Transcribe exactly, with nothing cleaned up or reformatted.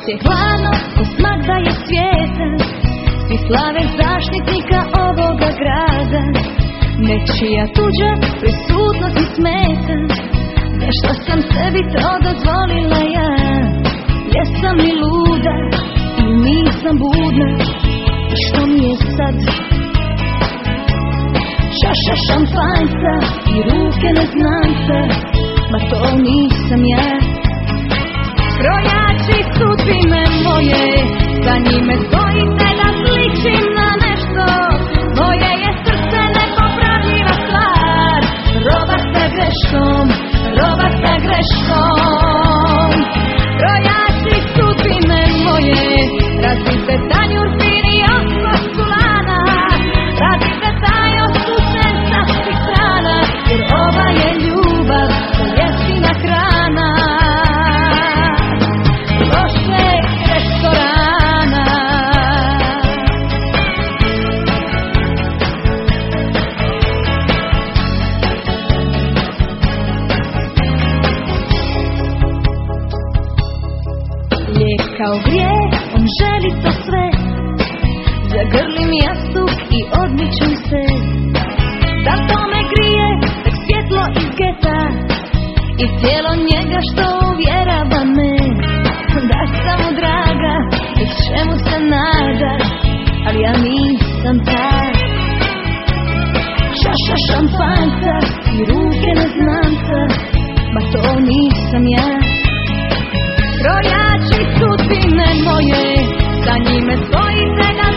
je hladno, ko smak da je svijeta. Svi slave zaštitnika ovoga grada. Nečija tuđa prisutnost mi smeta. Zašto sam sebi to dozvolila ja? Jesam li luda i nisam budna? I što mi je sad? Čaša šampanjca i ruke neznanca, ma to nisam ja. Krojači sudbine moje, za njime stojite da sličim na nešto. Moje je srce nepopravljiva stvar, roba sa greškom, roba sa greškom. Krojači sudbine moje, razbite tanjur fini oko sulana, razbite taj osušen sa svih strana, jer ova je ljubav, to jeftina hrana lošeg restorana. Lijek kao grijeh, on želi to sve. Zagrlim jastuk i odmičem se. Da to me grije, tak svjetlo iz geta i cijelo njega što uvjerava me da sam mu draga i čemu se nada, ali ja nisam ta. Čaša šampanjca i ruke neznanca, ma to nisam ja. Krojači sudbine moje, za njime stojite da